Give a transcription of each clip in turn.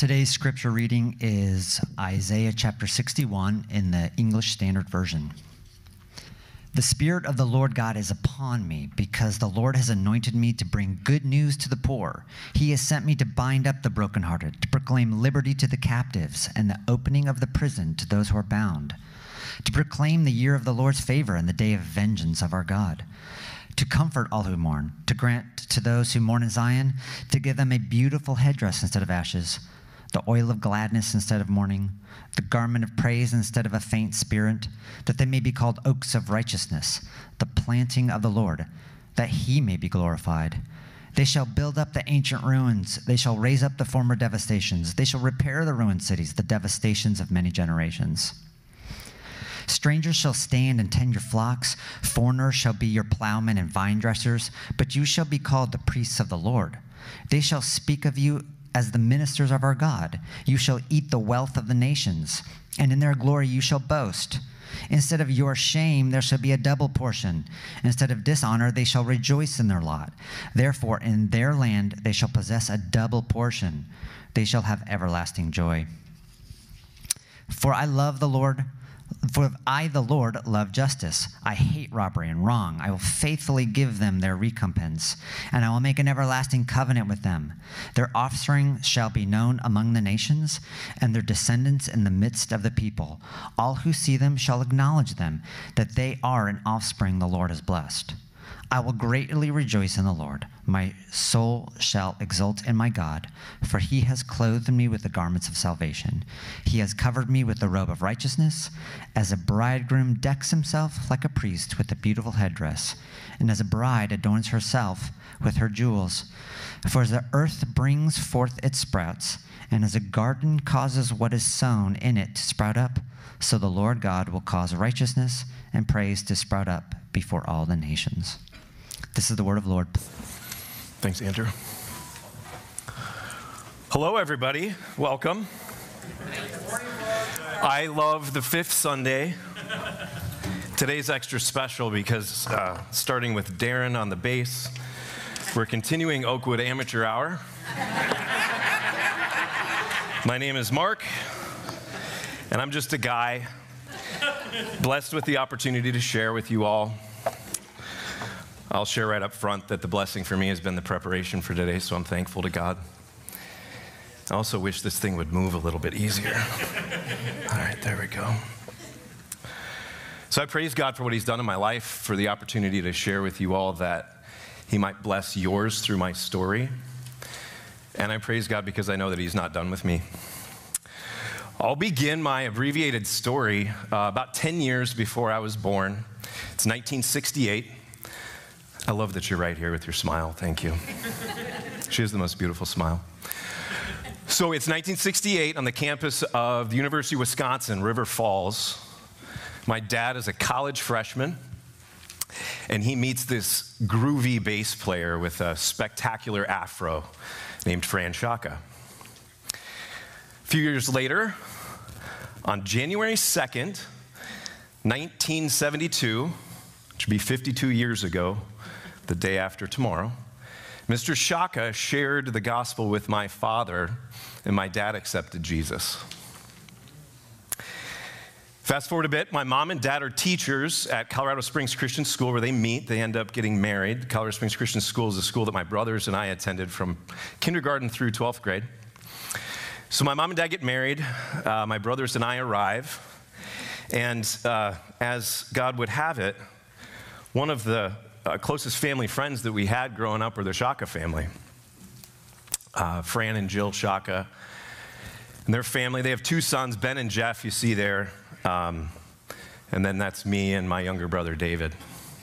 Today's scripture reading is Isaiah chapter 61 in the English Standard Version. The Spirit of the Lord God is upon me, because the Lord has anointed me to bring good news to the poor. He has sent me to bind up the brokenhearted, to proclaim liberty to the captives, and the opening of the prison to those who are bound, to proclaim the year of the Lord's favor and the day of vengeance of our God, to comfort all who mourn, to grant to those who mourn in Zion, to give them a beautiful headdress instead of ashes, the oil of gladness instead of mourning, the garment of praise instead of a faint spirit, that they may be called oaks of righteousness, the planting of the Lord, that he may be glorified. They shall build up the ancient ruins. They shall raise up the former devastations. They shall repair the ruined cities, the devastations of many generations. Strangers shall stand and tend your flocks. Foreigners shall be your plowmen and vine dressers, but you shall be called the priests of the Lord. They shall speak of you as the ministers of our God. You shall eat the wealth of the nations, and in their glory you shall boast. Instead of your shame, there shall be a double portion. Instead of dishonor, they shall rejoice in their lot. Therefore, in their land they shall possess a double portion. They shall have everlasting joy. For I, the Lord, love justice. I hate robbery and wrong. I will faithfully give them their recompense, and I will make an everlasting covenant with them. Their offspring shall be known among the nations, and their descendants in the midst of the people. All who see them shall acknowledge them, that they are an offspring the Lord has blessed. I will greatly rejoice in the Lord. My soul shall exult in my God, for he has clothed me with the garments of salvation. He has covered me with the robe of righteousness, as a bridegroom decks himself like a priest with a beautiful headdress, and as a bride adorns herself with her jewels. For as the earth brings forth its sprouts, and as a garden causes what is sown in it to sprout up, so the Lord God will cause righteousness and praise to sprout up before all the nations. This is the word of the Lord. Thanks, Andrew. Hello, everybody. Welcome. I love the fifth Sunday. Today's extra special because starting with Darren on the bass, we're continuing Oakwood Amateur Hour. My name is Mark, and I'm just a guy blessed with the opportunity to share with you all. I'll share right up front that the blessing for me has been the preparation for today, so I'm thankful to God. I also wish this thing would move a little bit easier. All right, there we go. So I praise God for what he's done in my life, for the opportunity to share with you all that he might bless yours through my story. And I praise God because I know that he's not done with me. I'll begin my abbreviated story about 10 years before I was born. It's 1968. I love that you're right here with your smile. Thank you. She has the most beautiful smile. So it's 1968 on the campus of the University of Wisconsin, River Falls. My dad is a college freshman, and he meets this groovy bass player with a spectacular afro named Fran Shaka. A few years later, on January 2nd, 1972, which would be 52 years ago, the day after tomorrow, Mr. Shaka shared the gospel with my father, and my dad accepted Jesus. Fast forward a bit, my mom and dad are teachers at Colorado Springs Christian School, where they meet. They end up getting married. Colorado Springs Christian School is a school that my brothers and I attended from kindergarten through 12th grade. So my mom and dad get married. My brothers and I arrive. And as God would have it, one of the closest family friends that we had growing up were the Shaka family. Fran and Jill Shaka. And their family, they have two sons, Ben and Jeff, you see there. And then that's me and my younger brother, David.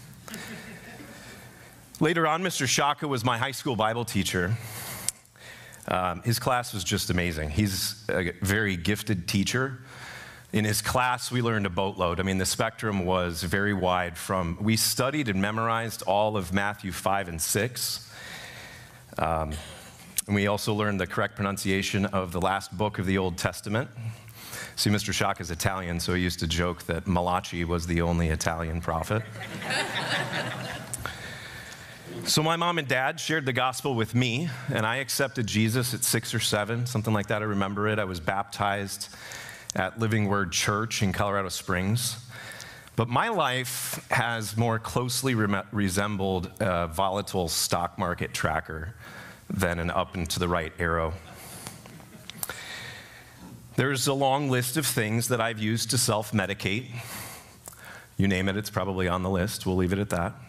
Later on, Mr. Shaka was my high school Bible teacher. His class was just amazing. He's a very gifted teacher. In his class, we learned a boatload. I mean, the spectrum was very wide we studied and memorized all of Matthew 5 and 6. And we also learned the correct pronunciation of the last book of the Old Testament. See, Mr. Shaka is Italian, so he used to joke that Malachi was the only Italian prophet. So my mom and dad shared the gospel with me, and I accepted Jesus at 6 or 7, something like that. I remember it. I was baptized at Living Word Church in Colorado Springs. But my life has more closely resembled a volatile stock market tracker than an up and to the right arrow. There's a long list of things that I've used to self-medicate. You name it, it's probably on the list. We'll leave it at that.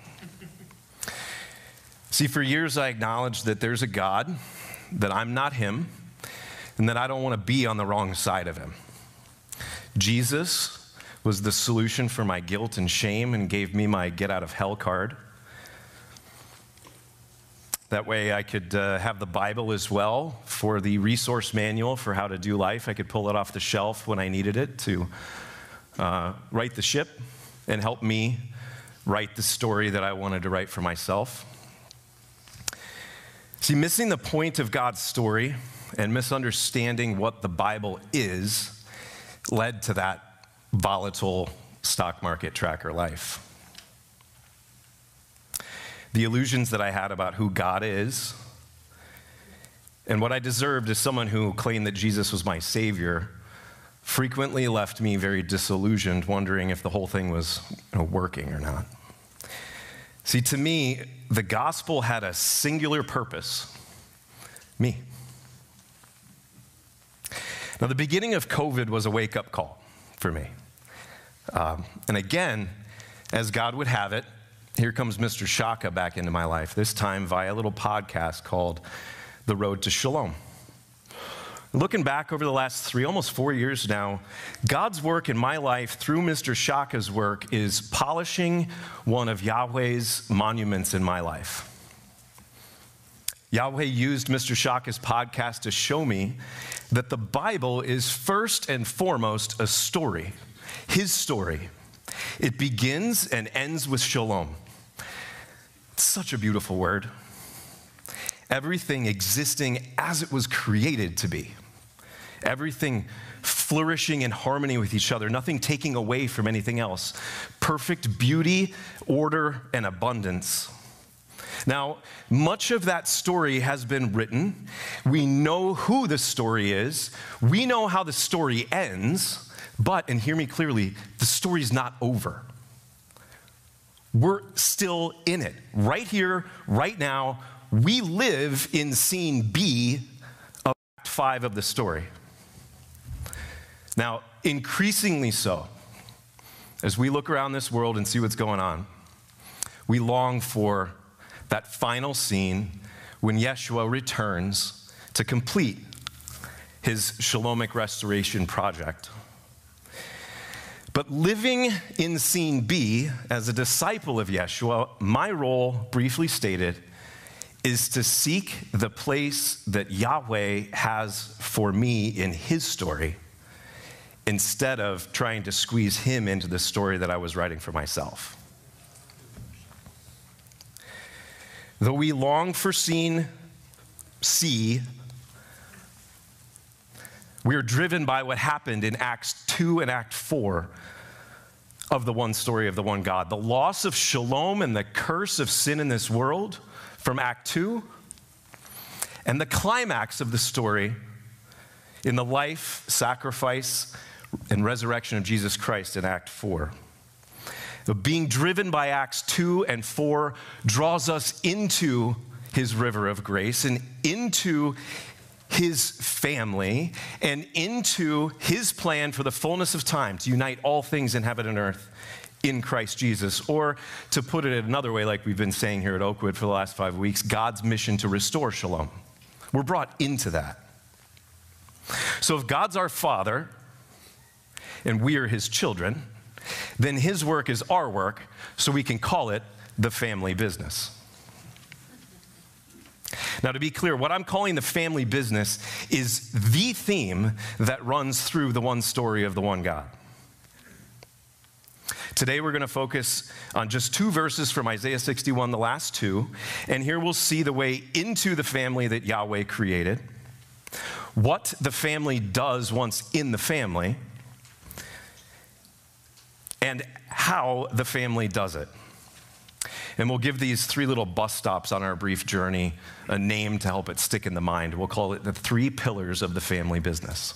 See, for years I acknowledged that there's a God, that I'm not him, and that I don't want to be on the wrong side of him. Jesus was the solution for my guilt and shame and gave me my get out of hell card. That way I could have the Bible as well for the resource manual for how to do life. I could pull it off the shelf when I needed it to right the ship and help me write the story that I wanted to write for myself. See, missing the point of God's story and misunderstanding what the Bible is led to that volatile stock market tracker life. The illusions that I had about who God is and what I deserved as someone who claimed that Jesus was my Savior frequently left me very disillusioned, wondering if the whole thing was working or not. See, to me, the gospel had a singular purpose: me. Now, the beginning of COVID was a wake-up call for me. And again, as God would have it, here comes Mr. Shaka back into my life, this time via a little podcast called The Road to Shalom. Looking back over the last almost 4 years now, God's work in my life through Mr. Shaka's work is polishing one of Yahweh's monuments in my life. Yahweh used Mr. Shaka's podcast to show me that the Bible is first and foremost a story, his story. It begins and ends with shalom. It's such a beautiful word. Everything existing as it was created to be. Everything flourishing in harmony with each other, nothing taking away from anything else. Perfect beauty, order, and abundance. Now, much of that story has been written. We know who the story is. We know how the story ends. But, and hear me clearly, the story's not over. We're still in it. Right here, right now, we live in scene B of Act 5 of the story. Now, increasingly so, as we look around this world and see what's going on, we long for that final scene when Yeshua returns to complete his Shalomic restoration project. But living in scene B as a disciple of Yeshua, my role, briefly stated, is to seek the place that Yahweh has for me in his story instead of trying to squeeze him into the story that I was writing for myself. Though we long for scene C, we are driven by what happened in Acts 2 and Act 4 of the one story of the one God. The loss of shalom and the curse of sin in this world from Act 2, and the climax of the story in the life, sacrifice, and resurrection of Jesus Christ in Act 4. Being driven by Acts 2 and 4 draws us into his river of grace and into his family and into his plan for the fullness of time to unite all things in heaven and earth in Christ Jesus. Or to put it another way, like we've been saying here at Oakwood for the last 5 weeks, God's mission to restore shalom. We're brought into that. So if God's our Father and we are his children, then his work is our work, so we can call it the family business. Now, to be clear, what I'm calling the family business is the theme that runs through the one story of the one God. Today, we're going to focus on just 2 verses from Isaiah 61, the last 2, and here we'll see the way into the family that Yahweh created, what the family does once in the family, and how the family does it. And we'll give these 3 little bus stops on our brief journey a name to help it stick in the mind. We'll call it the 3 pillars of the family business.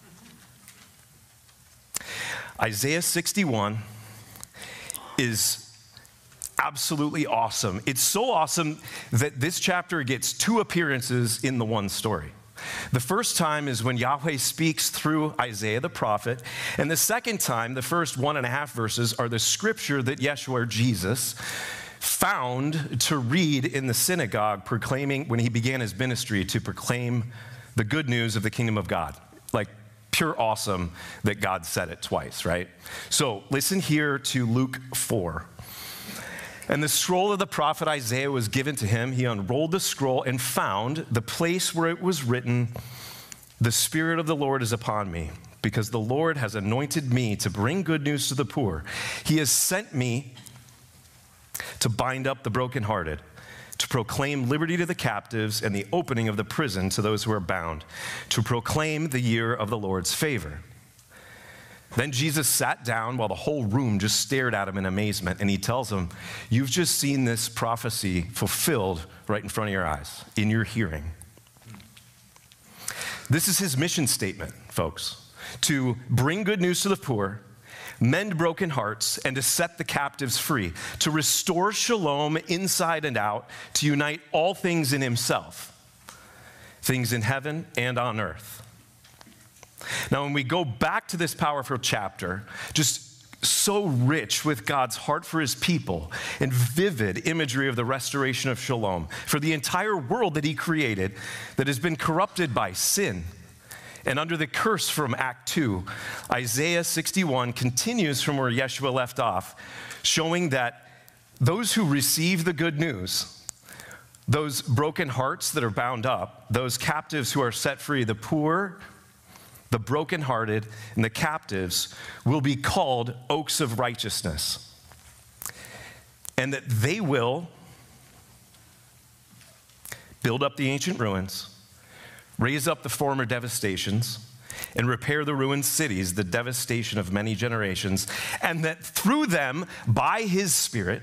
Isaiah 61 is absolutely awesome. It's so awesome that this chapter gets 2 appearances in the one story. The first time is when Yahweh speaks through Isaiah the prophet, and the second time, the first 1.5 verses, are the scripture that Yeshua, or Jesus, found to read in the synagogue, proclaiming, when he began his ministry, to proclaim the good news of the kingdom of God. Like, pure awesome that God said it twice, right? So listen here to Luke 4. And the scroll of the prophet Isaiah was given to him. He unrolled the scroll and found the place where it was written, "The Spirit of the Lord is upon me, because the Lord has anointed me to bring good news to the poor. He has sent me to bind up the brokenhearted, to proclaim liberty to the captives and the opening of the prison to those who are bound, to proclaim the year of the Lord's favor." Then Jesus sat down while the whole room just stared at him in amazement, and he tells them, "You've just seen this prophecy fulfilled right in front of your eyes, in your hearing." This is his mission statement, folks, to bring good news to the poor, mend broken hearts, and to set the captives free, to restore shalom inside and out, to unite all things in himself, things in heaven and on earth. Now, when we go back to this powerful chapter, just so rich with God's heart for his people and vivid imagery of the restoration of shalom for the entire world that he created that has been corrupted by sin and under the curse from Act 2, Isaiah 61 continues from where Yeshua left off, showing that those who receive the good news, those broken hearts that are bound up, those captives who are set free, the poor, the brokenhearted, and the captives will be called oaks of righteousness. And that they will build up the ancient ruins, raise up the former devastations, and repair the ruined cities, the devastation of many generations. And that through them, by his Spirit,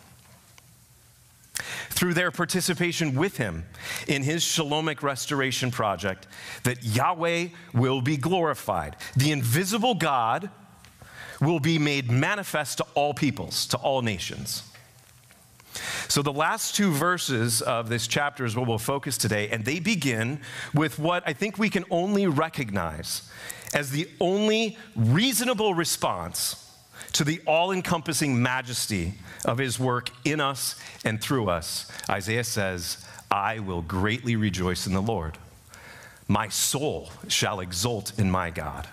through their participation with him in his Shalomic restoration project, that Yahweh will be glorified. The invisible God will be made manifest to all peoples, to all nations. So the last 2 verses of this chapter is what we'll focus today, and they begin with what I think we can only recognize as the only reasonable response to the all-encompassing majesty of his work in us and through us. Isaiah says, "I will greatly rejoice in the Lord. My soul shall exult in my God."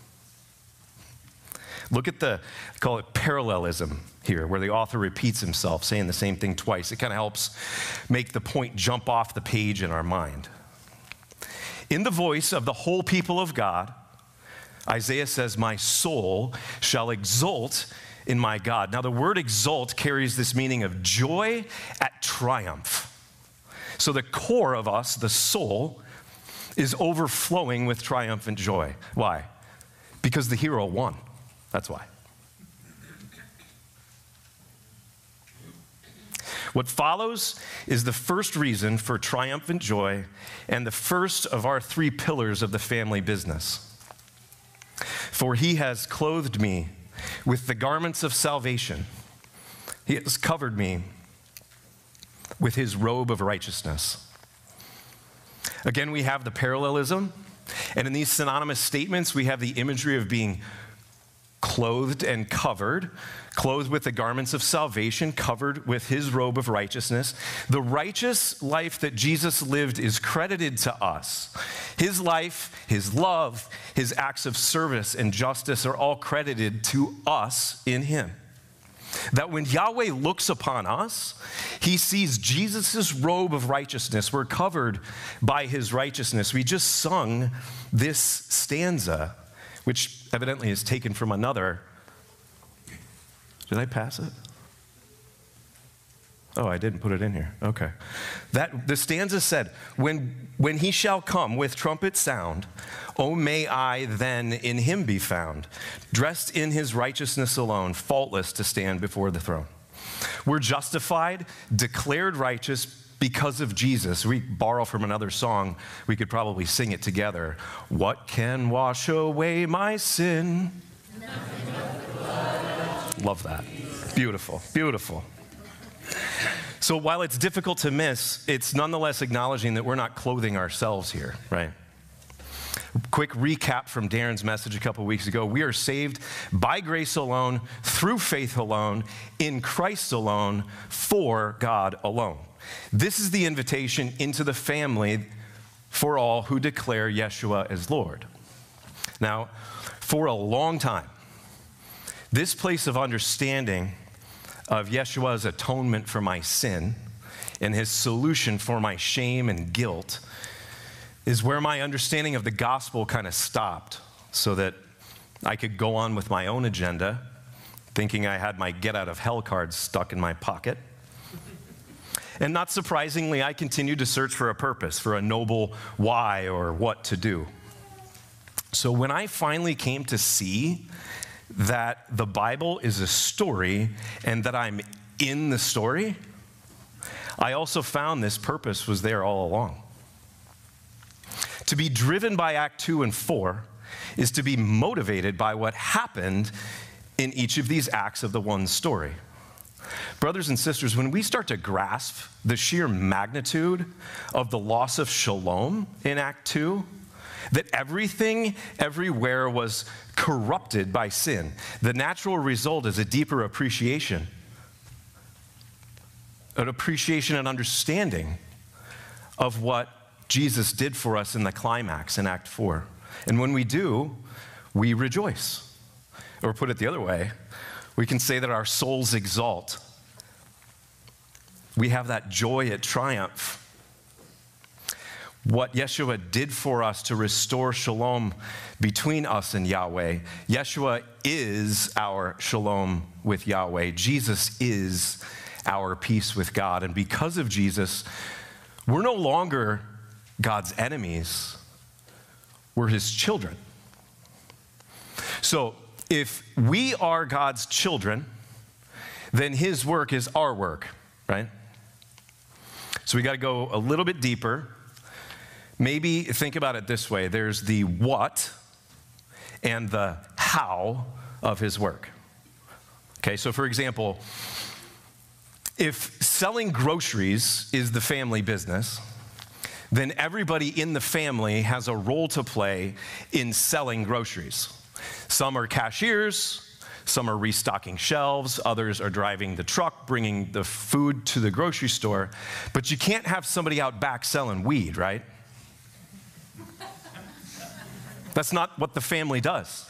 Look at I call it parallelism here, where the author repeats himself, saying the same thing twice. It kind of helps make the point jump off the page in our mind. In the voice of the whole people of God, Isaiah says, "My soul shall exult in my God." Now, the word exult carries this meaning of joy at triumph. So the core of us, the soul, is overflowing with triumphant joy. Why? Because the hero won. That's why. What follows is the first reason for triumphant joy and the first of our 3 pillars of the family business. "For he has clothed me with the garments of salvation. He has covered me with his robe of righteousness." Again, we have the parallelism. And in these synonymous statements, we have the imagery of being clothed and covered, clothed with the garments of salvation, covered with his robe of righteousness. The righteous life that Jesus lived is credited to us. His life, his love, his acts of service and justice are all credited to us in him. That when Yahweh looks upon us, he sees Jesus' robe of righteousness. We're covered by his righteousness. We just sung this stanza, which evidently is taken from another. Did I pass it? Oh, I didn't put it in here. Okay. The stanza said, when he shall come with trumpet sound, oh, may I then in him be found, dressed in his righteousness alone, faultless to stand before the throne. We're justified, declared righteous because of Jesus. We borrow from another song. We could probably sing it together. What can wash away my sin? Love that. Beautiful, beautiful. So while it's difficult to miss, it's nonetheless acknowledging that we're not clothing ourselves here, right? Quick recap from Darren's message a couple weeks ago. We are saved by grace alone, through faith alone, in Christ alone, for God alone. This is the invitation into the family for all who declare Yeshua as Lord. Now, for a long time, this place of understanding of Yeshua's atonement for my sin and his solution for my shame and guilt is where my understanding of the gospel kind of stopped, so that I could go on with my own agenda, thinking I had my get out of hell card stuck in my pocket. And not surprisingly, I continued to search for a purpose, for a noble why or what to do. So when I finally came to see that the Bible is a story and that I'm in the story, I also found this purpose was there all along. To be driven by Act 2 and 4 is to be motivated by what happened in each of these acts of the one story. Brothers and sisters, when we start to grasp the sheer magnitude of the loss of shalom in Act 2, that everything everywhere was corrupted by sin, the natural result is a deeper appreciation, and understanding of what Jesus did for us in the climax in Act 4. And when we do, we rejoice. Or put it the other way, we can say that our souls exalt. We have that joy at triumph. What Yeshua did for us to restore shalom between us and Yahweh. Yeshua is our shalom with Yahweh. Jesus is our peace with God. And because of Jesus, we're no longer God's enemies. We're his children. So if we are God's children, then his work is our work, right? So we got to go a little bit deeper. Maybe think about it this way. There's the what and the how of his work. Okay, so for example, if selling groceries is the family business, then everybody in the family has a role to play in selling groceries. Some are cashiers, some are restocking shelves, others are driving the truck, bringing the food to the grocery store. But you can't have somebody out back selling weed, right? That's not what the family does.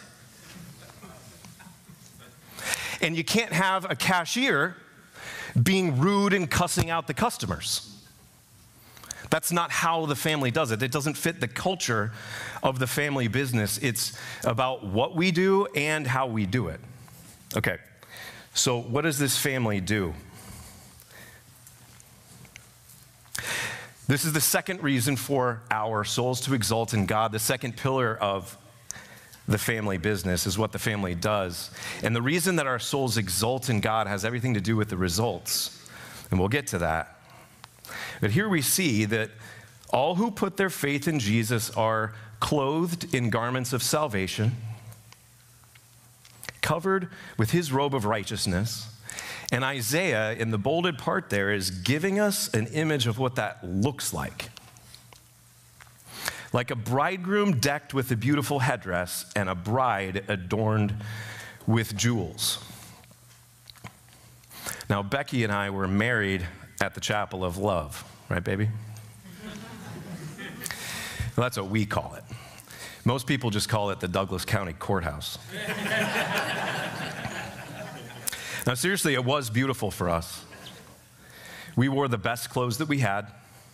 And you can't have a cashier being rude and cussing out the customers. That's not how the family does it. It doesn't fit the culture of the family business. It's about what we do and how we do it. Okay, so what does this family do? This is the second reason for our souls to exalt in God. The second pillar of the family business is what the family does. And the reason that our souls exalt in God has everything to do with the results. And we'll get to that. But here we see that all who put their faith in Jesus are clothed in garments of salvation, covered with his robe of righteousness. And Isaiah, in the bolded part there, is giving us an image of what that looks like. Like a bridegroom decked with a beautiful headdress and a bride adorned with jewels. Now, Becky and I were married at the Chapel of Love, right, baby? Well, that's what we call it. Most people just call it the Douglas County Courthouse. Now, seriously, it was beautiful for us. We wore the best clothes that we had.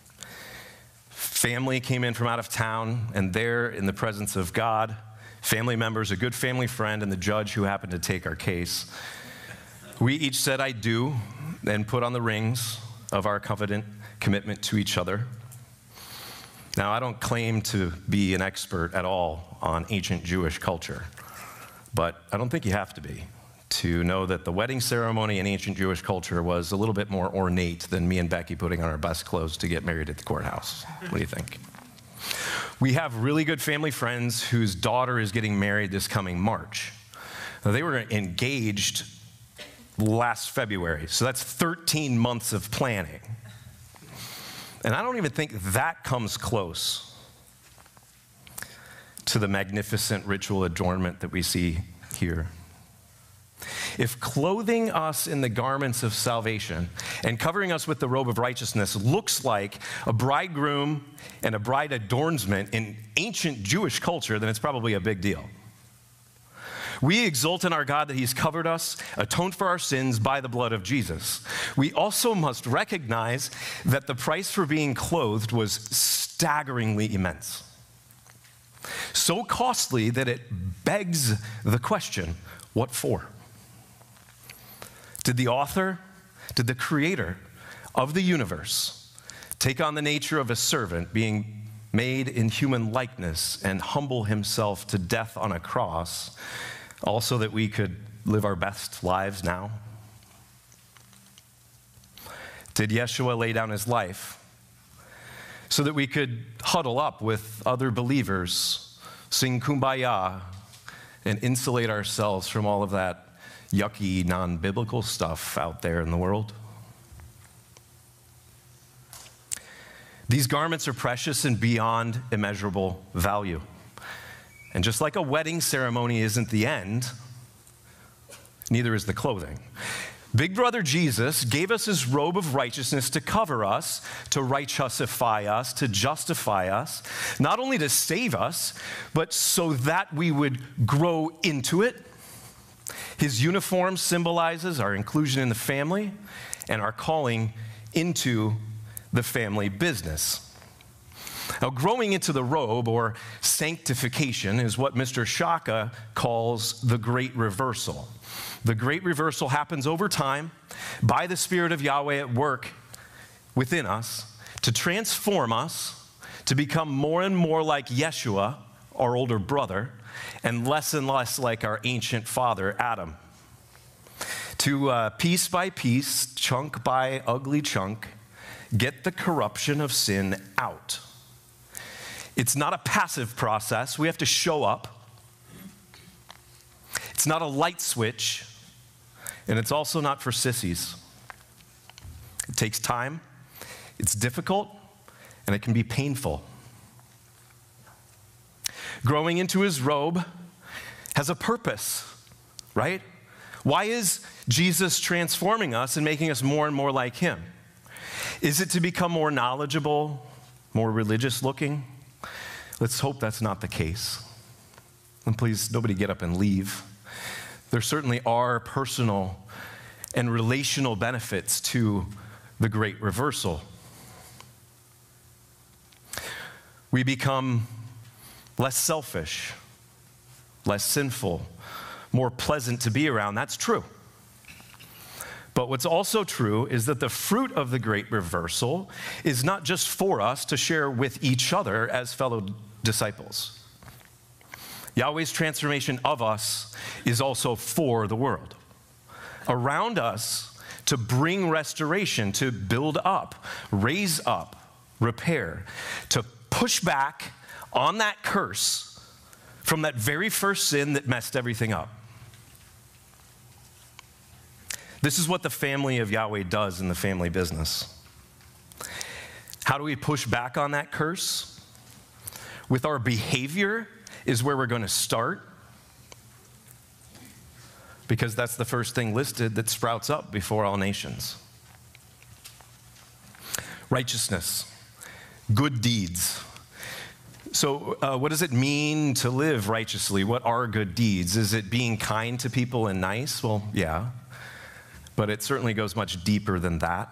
Family came in from out of town, and there in the presence of God, family members, a good family friend, and the judge who happened to take our case, we each said, "I do," and put on the rings of our covenant commitment to each other. Now, I don't claim to be an expert at all on ancient Jewish culture, but I don't think you have to be to know that the wedding ceremony in ancient Jewish culture was a little bit more ornate than me and Becky putting on our best clothes to get married at the courthouse. What do you think? We have really good family friends whose daughter is getting married this coming March. Now, they were engaged last February, so that's 13 months of planning. And I don't even think that comes close to the magnificent ritual adornment that we see here. If clothing us in the garments of salvation and covering us with the robe of righteousness looks like a bridegroom and a bride adornment in ancient Jewish culture, then it's probably a big deal. We exult in our God that he's covered us, atoned for our sins by the blood of Jesus. We also must recognize that the price for being clothed was staggeringly immense. So costly that it begs the question, what for? Did the author, did the creator of the universe take on the nature of a servant, being made in human likeness, and humble himself to death on a cross, also that we could live our best lives now? Did Yeshua lay down his life so that we could huddle up with other believers, sing Kumbaya, and insulate ourselves from all of that yucky, non-biblical stuff out there in the world? These garments are precious and beyond immeasurable value. And just like a wedding ceremony isn't the end, neither is the clothing. Big brother Jesus gave us his robe of righteousness to cover us, to righteousify us, to justify us, not only to save us, but so that we would grow into it. His uniform symbolizes our inclusion in the family and our calling into the family business. Now, growing into the robe, or sanctification, is what Mr. Shaka calls the great reversal. The great reversal happens over time by the Spirit of Yahweh at work within us to transform us to become more and more like Yeshua, our older brother, and less like our ancient father, Adam. To piece by piece, chunk by ugly chunk, get the corruption of sin out. It's not a passive process. We have to show up. It's not a light switch, and it's also not for sissies. It takes time, it's difficult, and it can be painful. Growing into his robe has a purpose, right? Why is Jesus transforming us and making us more and more like him? Is it to become more knowledgeable, more religious looking? Let's hope that's not the case. And please, nobody get up and leave. There certainly are personal and relational benefits to the great reversal. We become less selfish, less sinful, more pleasant to be around. That's true. But what's also true is that the fruit of the great reversal is not just for us to share with each other as fellow disciples. Yahweh's transformation of us is also for the world. Around us to bring restoration, to build up, raise up, repair, to push back on that curse from that very first sin that messed everything up. This is what the family of Yahweh does in the family business. How do we push back on that curse? With our behavior is where we're going to start, because that's the first thing listed that sprouts up before all nations. Righteousness, good deeds. So what does it mean to live righteously? What are good deeds? Is it being kind to people and nice? Well, yeah. But it certainly goes much deeper than that.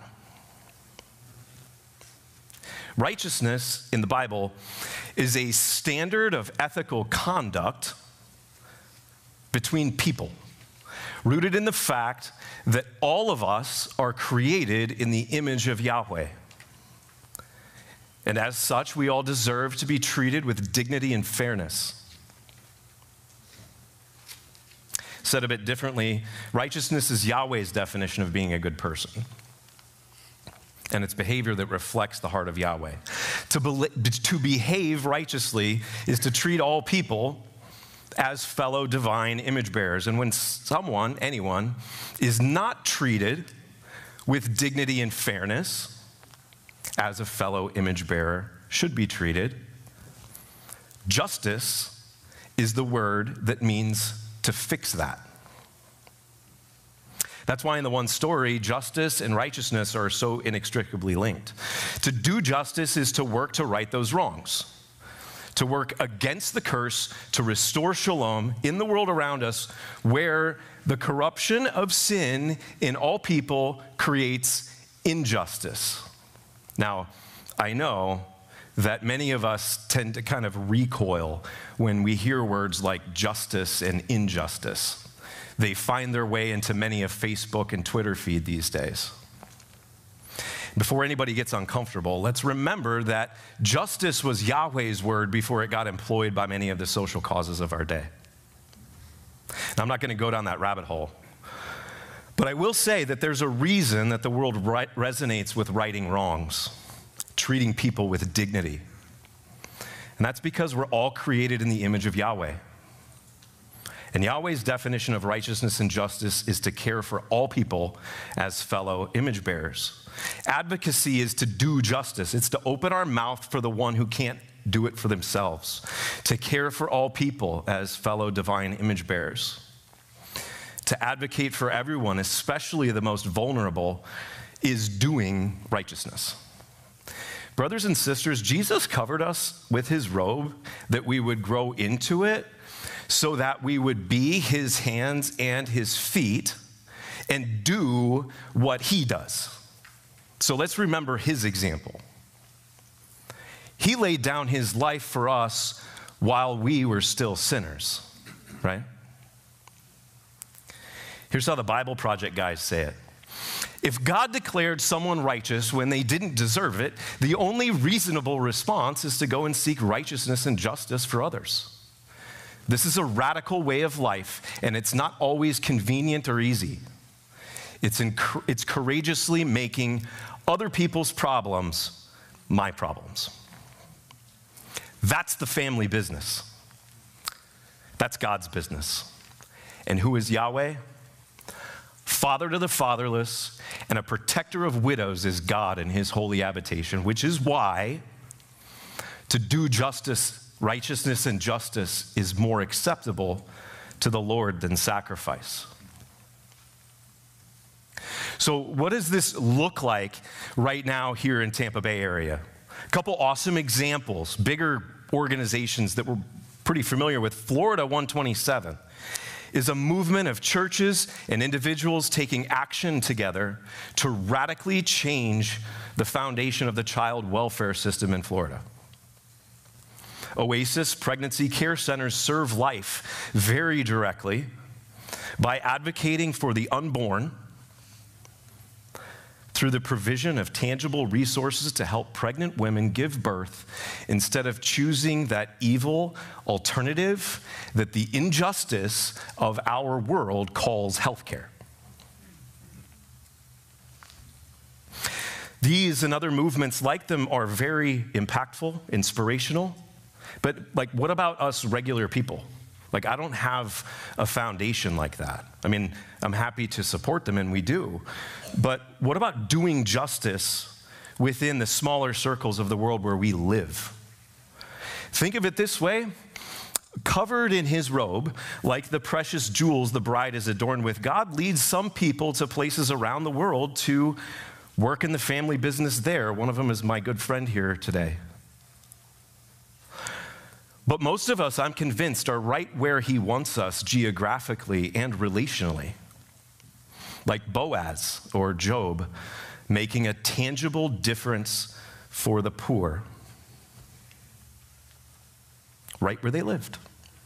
Righteousness in the Bible is a standard of ethical conduct between people, rooted in the fact that all of us are created in the image of Yahweh. And as such, we all deserve to be treated with dignity and fairness. Said a bit differently, righteousness is Yahweh's definition of being a good person. And it's behavior that reflects the heart of Yahweh. To behave righteously is to treat all people as fellow divine image bearers. And when someone, anyone, is not treated with dignity and fairness, as a fellow image bearer should be treated, justice is the word that means to fix that. That's why in the one story, justice and righteousness are so inextricably linked. To do justice is to work to right those wrongs, to work against the curse, to restore shalom in the world around us, where the corruption of sin in all people creates injustice. Now, I know that many of us tend to kind of recoil when we hear words like justice and injustice. They find their way into many a Facebook and Twitter feed these days. Before anybody gets uncomfortable, let's remember that justice was Yahweh's word before it got employed by many of the social causes of our day. Now, I'm not going to go down that rabbit hole, but I will say that there's a reason that the world resonates with righting wrongs, treating people with dignity. And that's because we're all created in the image of Yahweh. And Yahweh's definition of righteousness and justice is to care for all people as fellow image bearers. Advocacy is to do justice. It's to open our mouth for the one who can't do it for themselves. To care for all people as fellow divine image bearers. To advocate for everyone, especially the most vulnerable, is doing righteousness. Brothers and sisters, Jesus covered us with his robe that we would grow into it, so that we would be his hands and his feet and do what he does. So let's remember his example. He laid down his life for us while we were still sinners, right? Here's how the Bible Project guys say it. If God declared someone righteous when they didn't deserve it, the only reasonable response is to go and seek righteousness and justice for others. This is a radical way of life, and it's not always convenient or easy. It's courageously making other people's problems my problems. That's the family business. That's God's business. And who is Yahweh? Father to the fatherless and a protector of widows is God in his holy habitation, which is why to do justice, righteousness and justice is more acceptable to the Lord than sacrifice. So what does this look like right now here in Tampa Bay area? A couple awesome examples, bigger organizations that we're pretty familiar with. Florida 127 is a movement of churches and individuals taking action together to radically change the foundation of the child welfare system in Florida. Oasis Pregnancy Care Centers serve life very directly by advocating for the unborn through the provision of tangible resources to help pregnant women give birth instead of choosing that evil alternative that the injustice of our world calls healthcare. These and other movements like them are very impactful, inspirational. But like, what about us regular people? Like, I don't have a foundation like that. I mean, I'm happy to support them, and we do. But what about doing justice within the smaller circles of the world where we live? Think of it this way. Covered in his robe, like the precious jewels the bride is adorned with, God leads some people to places around the world to work in the family business there. One of them is my good friend here today. But most of us, I'm convinced, are right where he wants us geographically and relationally. Like Boaz or Job, making a tangible difference for the poor. Right where they lived.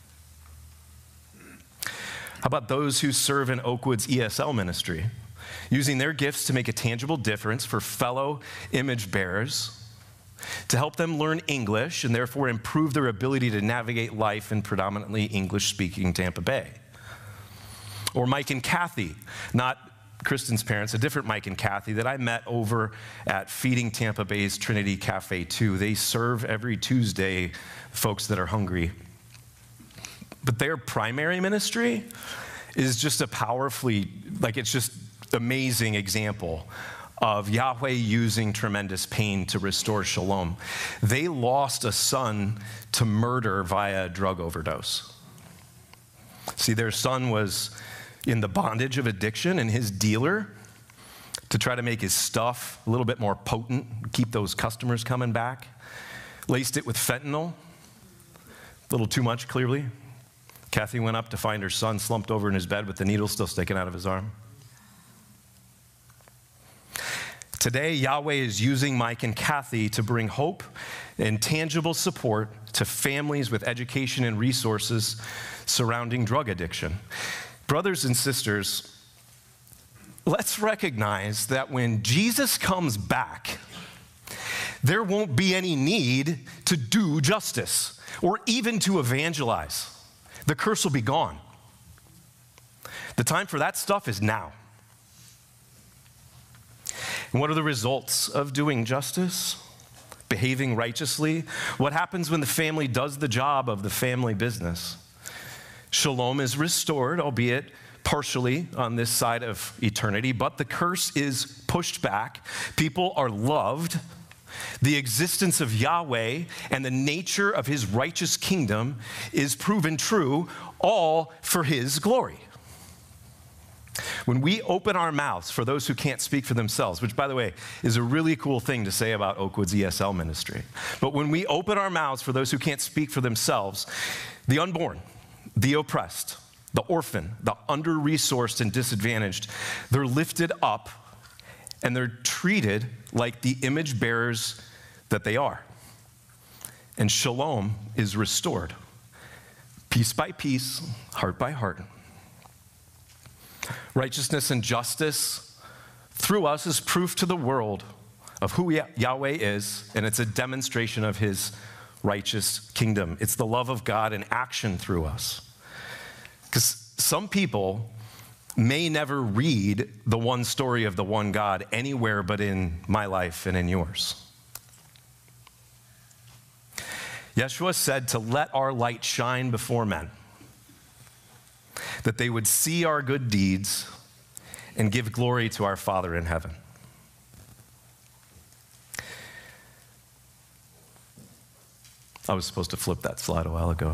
How about those who serve in Oakwood's ESL ministry, using their gifts to make a tangible difference for fellow image bearers, to help them learn English and therefore improve their ability to navigate life in predominantly English-speaking Tampa Bay. Or Mike and Kathy, not Kristen's parents, a different Mike and Kathy that I met over at Feeding Tampa Bay's Trinity Cafe 2. They serve every Tuesday folks that are hungry. But their primary ministry is just a powerfully, it's just amazing example of Yahweh using tremendous pain to restore shalom. They lost a son to murder via a drug overdose. See, their son was in the bondage of addiction, and his dealer, to try to make his stuff a little bit more potent, keep those customers coming back, laced it with fentanyl. A little too much, clearly. Kathy went up to find her son slumped over in his bed with the needle still sticking out of his arm. Today, Yahweh is using Mike and Kathy to bring hope and tangible support to families with education and resources surrounding drug addiction. Brothers and sisters, let's recognize that when Jesus comes back, there won't be any need to do justice or even to evangelize. The curse will be gone. The time for that stuff is now. And what are the results of doing justice? Behaving righteously? What happens when the family does the job of the family business? Shalom is restored, albeit partially on this side of eternity, but the curse is pushed back. People are loved. The existence of Yahweh and the nature of his righteous kingdom is proven true, all for his glory. When we open our mouths for those who can't speak for themselves, which, by the way, is a really cool thing to say about Oakwood's ESL ministry, but when we open our mouths for those who can't speak for themselves, the unborn, the oppressed, the orphan, the under-resourced and disadvantaged, they're lifted up and they're treated like the image bearers that they are. And shalom is restored, piece by piece, heart by heart. Righteousness and justice through us is proof to the world of who Yahweh is, and it's a demonstration of his righteous kingdom. It's the love of God in action through us. Because some people may never read the one story of the one God anywhere but in my life and in yours. Yeshua said to let our light shine before men, that they would see our good deeds and give glory to our Father in heaven. I was supposed to flip that slide a while ago.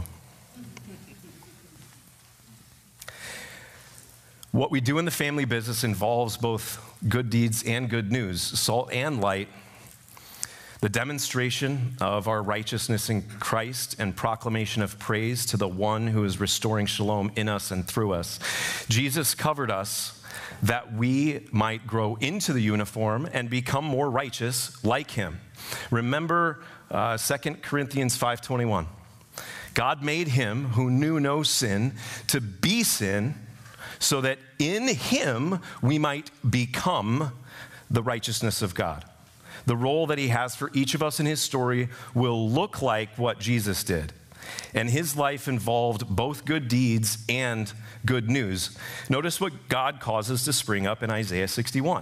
What we do in the family business involves both good deeds and good news, salt and light, the demonstration of our righteousness in Christ and proclamation of praise to the one who is restoring shalom in us and through us. Jesus covered us that we might grow into the uniform and become more righteous like him. Remember 2 Corinthians 5:21. God made him who knew no sin to be sin so that in him we might become the righteousness of God. The role that he has for each of us in his story will look like what Jesus did. And his life involved both good deeds and good news. Notice what God causes to spring up in Isaiah 61.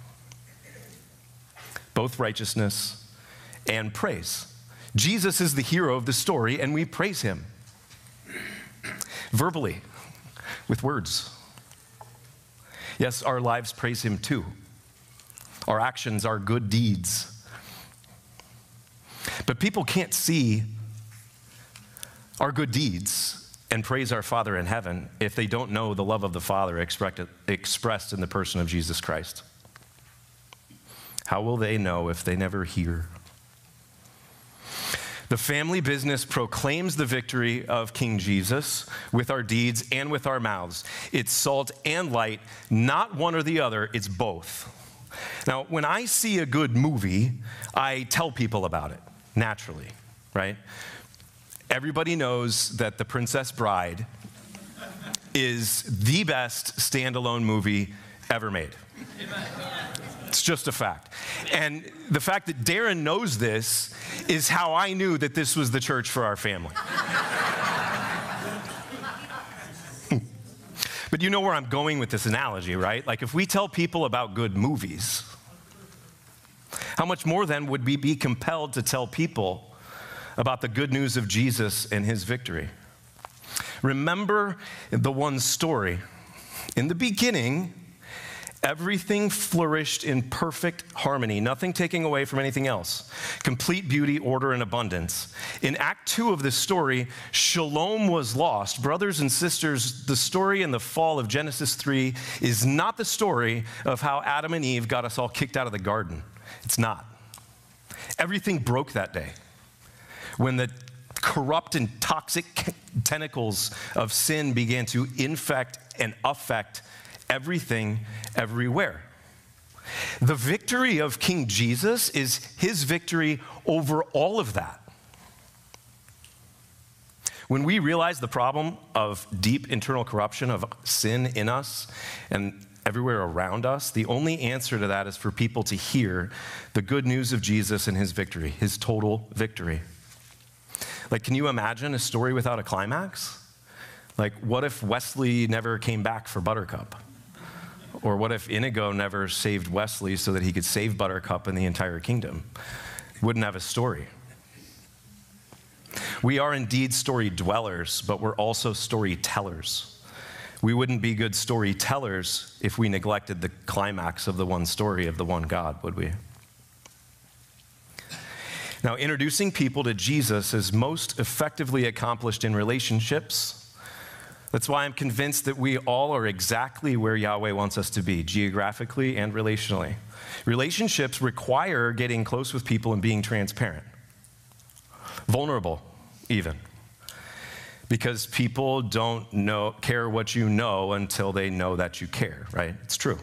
Both righteousness and praise. Jesus is the hero of the story, and we praise him. Verbally, with words. Yes, our lives praise him too. Our actions are good deeds. But people can't see our good deeds and praise our Father in heaven if they don't know the love of the Father expressed in the person of Jesus Christ. How will they know if they never hear? The family business proclaims the victory of King Jesus with our deeds and with our mouths. It's salt and light, not one or the other, it's both. Now, when I see a good movie, I tell people about it, naturally, right? Everybody knows that The Princess Bride is the best standalone movie ever made. It's just a fact. And the fact that Darren knows this is how I knew that this was the church for our family. But you know where I'm going with this analogy, right? Like if we tell people about good movies, how much more then would we be compelled to tell people about the good news of Jesus and his victory? Remember the one story. In the beginning, everything flourished in perfect harmony, nothing taking away from anything else. Complete beauty, order, and abundance. In Act 2 of this story, shalom was lost. Brothers and sisters, the story in the fall of Genesis 3 is not the story of how Adam and Eve got us all kicked out of the garden. It's not. Everything broke that day when the corrupt and toxic tentacles of sin began to infect and affect everything, everywhere. The victory of King Jesus is his victory over all of that. When we realize the problem of deep internal corruption, of sin in us and everywhere around us, the only answer to that is for people to hear the good news of Jesus and his victory, his total victory. Like, can you imagine a story without a climax? Like, what if Wesley never came back for Buttercup? Or what if Inigo never saved Wesley so that he could save Buttercup and the entire kingdom? Wouldn't have a story. We are indeed story dwellers, but we're also storytellers. We wouldn't be good storytellers if we neglected the climax of the one story of the one God, would we? Now, introducing people to Jesus is most effectively accomplished in relationships. That's why I'm convinced that we all are exactly where Yahweh wants us to be, geographically and relationally. Relationships require getting close with people and being transparent, vulnerable even, because people don't care what you know until they know that you care, right? It's true.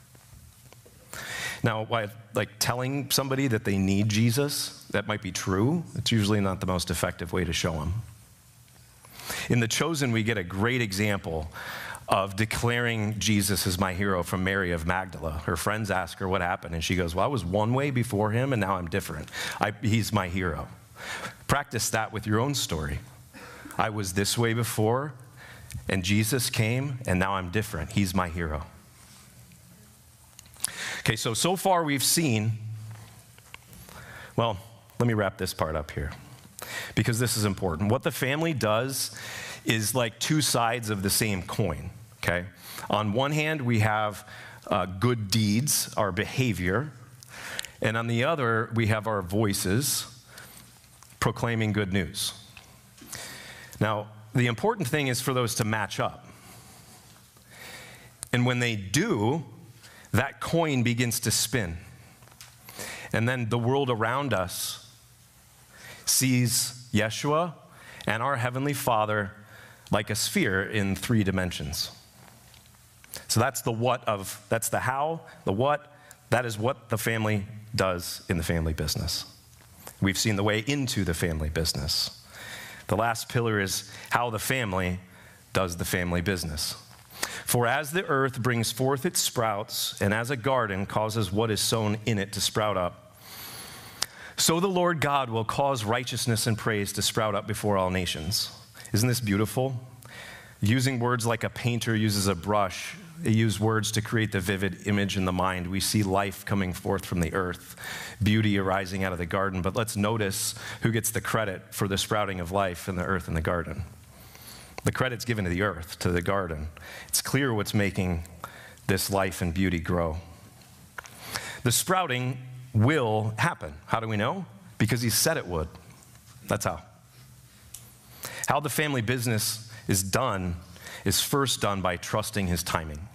Now, like telling somebody that they need Jesus, that might be true. It's usually not the most effective way to show them. In The Chosen, we get a great example of declaring Jesus as my hero from Mary of Magdala. Her friends ask her what happened, and she goes, well, I was one way before him, and now I'm different. He's my hero. Practice that with your own story. I was this way before, and Jesus came, and now I'm different. He's my hero. Okay, so far we've seen, well, let me wrap this part up here, because this is important. What the family does is like two sides of the same coin, okay? On one hand, we have good deeds, our behavior, and on the other, we have our voices proclaiming good news. Now, the important thing is for those to match up. And when they do, that coin begins to spin. And then the world around us sees Yeshua and our Heavenly Father like a sphere in 3 dimensions. So that's the that's the how, the what, that is what the family does in the family business. We've seen the way into the family business. The last pillar is how the family does the family business. For as the earth brings forth its sprouts, and as a garden causes what is sown in it to sprout up, so the Lord God will cause righteousness and praise to sprout up before all nations. Isn't this beautiful? Using words like a painter uses a brush, they use words to create the vivid image in the mind. We see life coming forth from the earth, beauty arising out of the garden. But let's notice who gets the credit for the sprouting of life in the earth and the garden. The credit's given to the earth, to the garden. It's clear what's making this life and beauty grow. The sprouting will happen. How do we know? Because he said it would. That's how. How the family business is done is first done by trusting his timing.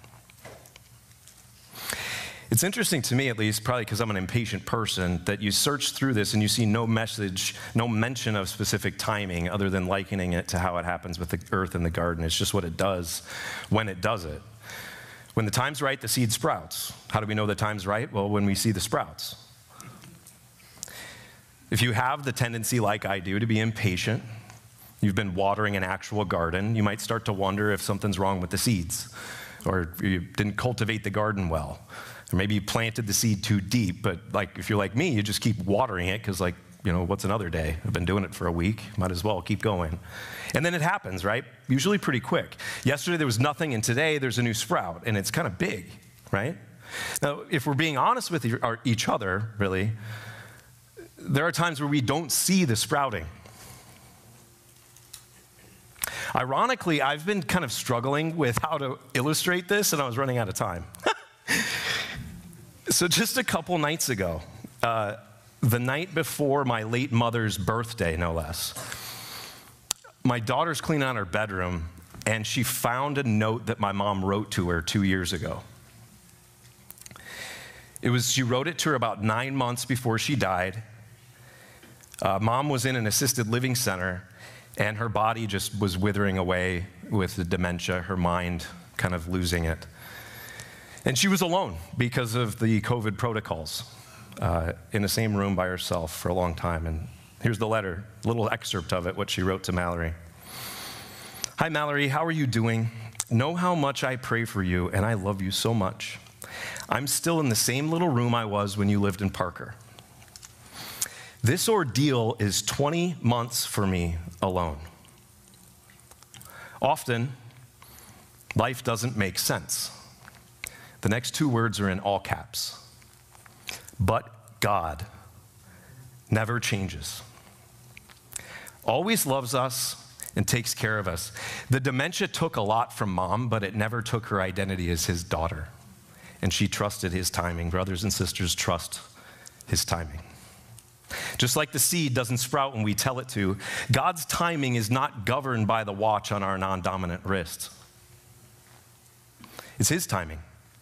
It's interesting to me, at least, probably because I'm an impatient person, that you search through this and you see no message, no mention of specific timing other than likening it to how it happens with the earth and the garden. It's just what it does when it does it. When the time's right, the seed sprouts. How do we know the time's right? Well, when we see the sprouts. If you have the tendency, like I do, to be impatient, you've been watering an actual garden, you might start to wonder if something's wrong with the seeds, or you didn't cultivate the garden well. Or maybe you planted the seed too deep, but like if you're like me, you just keep watering it because like what's another day? I've been doing it for a week. Might as well keep going. And then it happens, right? Usually pretty quick. Yesterday there was nothing, and today there's a new sprout, and it's kind of big, right? Now, if we're being honest with each other, really, there are times where we don't see the sprouting. Ironically, I've been kind of struggling with how to illustrate this, and I was running out of time. So just a couple nights ago, the night before my late mother's birthday, no less, my daughter's cleaning out her bedroom, and she found a note that my mom wrote to her 2 years ago. She wrote it to her about 9 months before she died. Mom was in an assisted living center, and her body just was withering away with the dementia, her mind kind of losing it. And she was alone because of the COVID protocols, in the same room by herself for a long time. And here's the letter, a little excerpt of it, what she wrote to Mallory. Hi, Mallory, how are you doing? Know how much I pray for you, and I love you so much. I'm still in the same little room I was when you lived in Parker. This ordeal is 20 months for me alone. Often, life doesn't make sense. The next 2 words are in all caps. But God never changes. Always loves us and takes care of us. The dementia took a lot from Mom, but it never took her identity as his daughter. And she trusted his timing. Brothers and sisters, trust his timing. Just like the seed doesn't sprout when we tell it to, God's timing is not governed by the watch on our non-dominant wrist. It's his timing.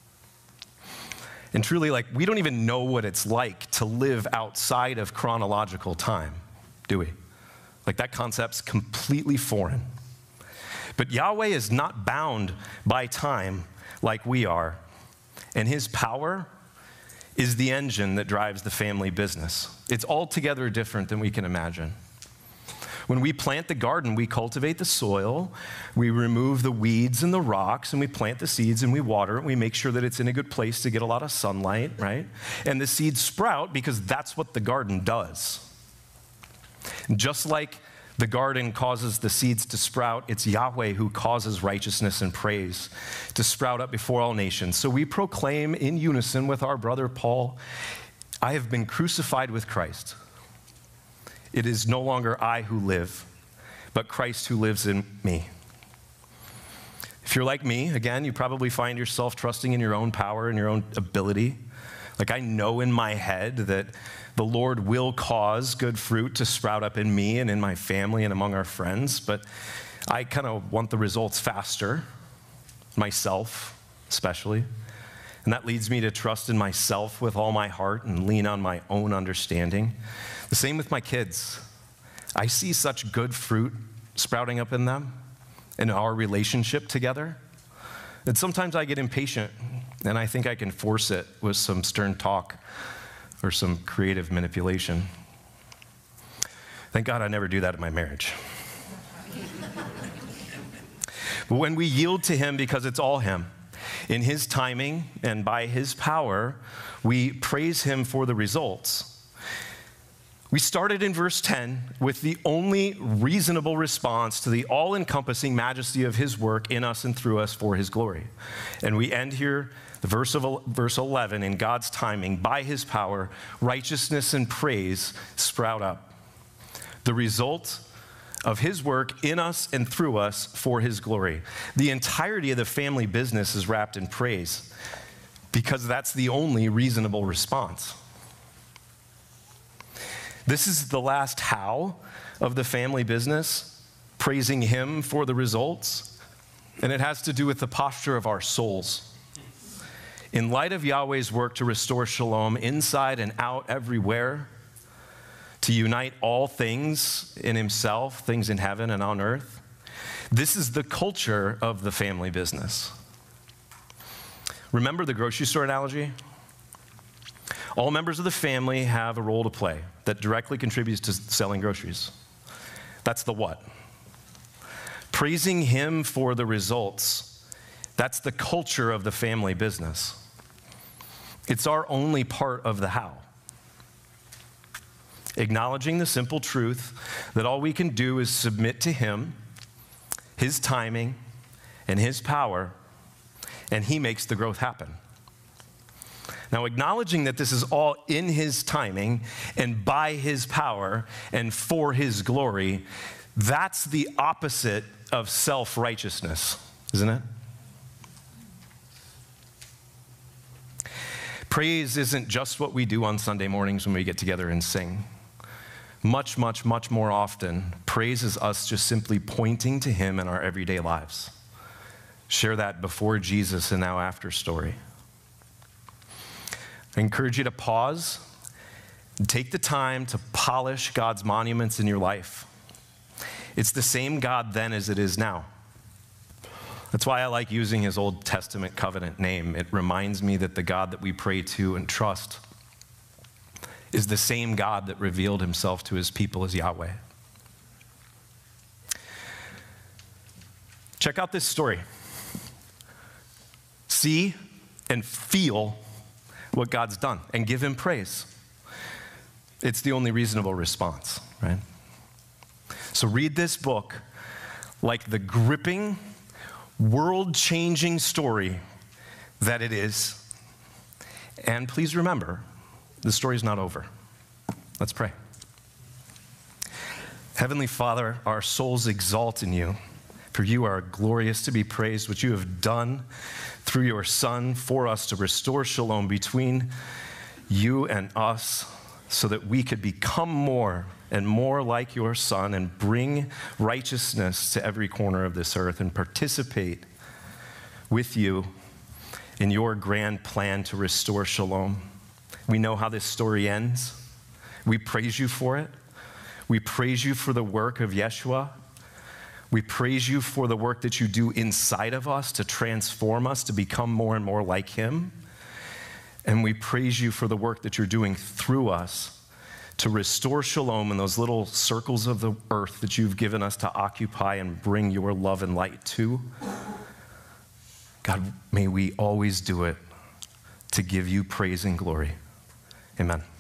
And truly, we don't even know what it's like to live outside of chronological time, do we? That concept's completely foreign. But Yahweh is not bound by time like we are, and his power is the engine that drives the family business. It's altogether different than we can imagine. When we plant the garden, we cultivate the soil, we remove the weeds and the rocks, and we plant the seeds and we water it. We make sure that it's in a good place to get a lot of sunlight, right? And the seeds sprout because that's what the garden does. And just like the garden causes the seeds to sprout, it's Yahweh who causes righteousness and praise to sprout up before all nations. So we proclaim in unison with our brother Paul, I have been crucified with Christ. It is no longer I who live, but Christ who lives in me. If you're like me, again, you probably find yourself trusting in your own power and your own ability. I know in my head that the Lord will cause good fruit to sprout up in me and in my family and among our friends, but I kind of want the results faster, myself especially. And that leads me to trust in myself with all my heart and lean on my own understanding. The same with my kids. I see such good fruit sprouting up in them, in our relationship together, that sometimes I get impatient and I think I can force it with some stern talk or some creative manipulation. Thank God I never do that in my marriage. But when we yield to him because it's all him, in his timing and by his power, we praise him for the results. We started in verse 10 with the only reasonable response to the all-encompassing majesty of his work in us and through us for his glory. And we end here, verse 11, in God's timing, by his power, righteousness and praise sprout up. The result of his work in us and through us for his glory. The entirety of the family business is wrapped in praise because that's the only reasonable response. This is the last how of the family business, praising him for the results, and it has to do with the posture of our souls. In light of Yahweh's work to restore shalom inside and out everywhere, to unite all things in himself, things in heaven and on earth, this is the culture of the family business. Remember the grocery store analogy? All members of the family have a role to play that directly contributes to selling groceries. That's the what. Praising him for the results. That's the culture of the family business. It's our only part of the how. acknowledging the simple truth that all we can do is submit to him, his timing, and his power, and he makes the growth happen. Now, acknowledging that this is all in his timing and by his power and for his glory, that's the opposite of self-righteousness, isn't it? Praise isn't just what we do on Sunday mornings when we get together and sing. Much, much, much more often, praise is us just simply pointing to him in our everyday lives. Share that before Jesus and now after story. I encourage you to pause and take the time to polish God's monuments in your life. It's the same God then as it is now. That's why I like using his Old Testament covenant name. It reminds me that the God that we pray to and trust is the same God that revealed himself to his people as Yahweh. Check out this story. See and feel what God's done and give him praise. It's the only reasonable response, right? So read this book like the gripping, world-changing story that it is. And please remember, the story's not over. Let's pray. Heavenly Father, our souls exalt in you, for you are glorious to be praised, what you have done through your Son for us to restore shalom between you and us so that we could become more and more like your Son and bring righteousness to every corner of this earth and participate with you in your grand plan to restore shalom. We know how this story ends. We praise you for it. We praise you for the work of Yeshua. We praise you for the work that you do inside of us to transform us to become more and more like him. And we praise you for the work that you're doing through us to restore shalom in those little circles of the earth that you've given us to occupy and bring your love and light to. God, may we always do it to give you praise and glory. Amen.